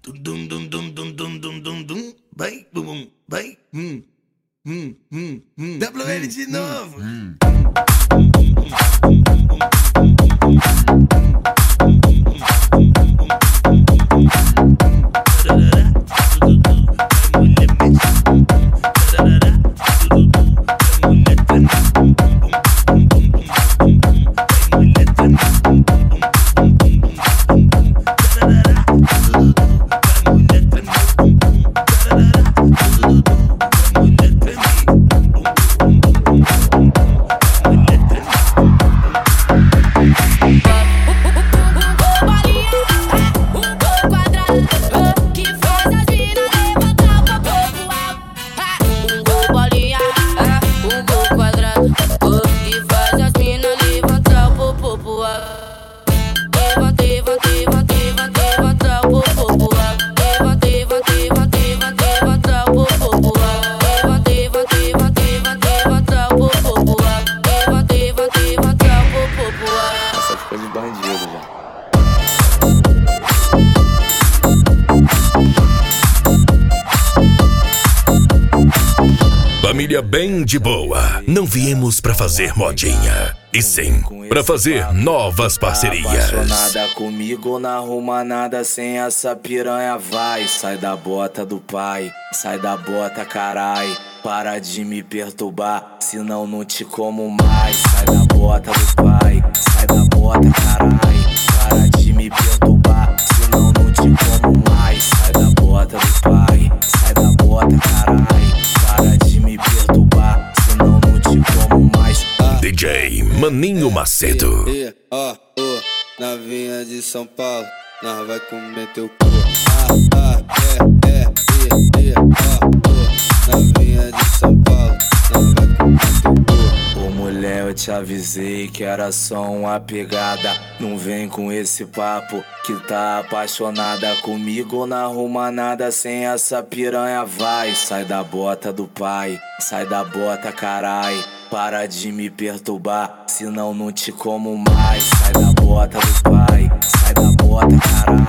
Dum dum dum dum dum dum dum dum. Vai, bum, vai. WL de novo. Família bem de boa. Não viemos pra fazer modinha, e sim pra fazer novas parcerias. Apaixonada comigo, não arruma nada sem essa piranha. Vai, sai da bota do pai, sai da bota, carai. Para de me perturbar, senão não te como mais. Sai da bota do pai, sai da bota, carai. Para de me perturbar, senão não te como mais. Sai da bota do pai, sai da bota, carai. Para de me perturbar, senão não te como mais. DJ Maninho Macedo. Novinha de São Paulo, nós vai comer teu cu. Novinha de São Paulo, nós vai comer teu cu. Ô mulher, eu te avisei que era só uma pegada. Não vem com esse papo que tá apaixonada comigo, não arruma nada sem essa piranha. Vai, sai da bota do pai, sai da bota, carai. Para de me perturbar, senão não te como mais. Sai da bota do pai, sai da bota, carai.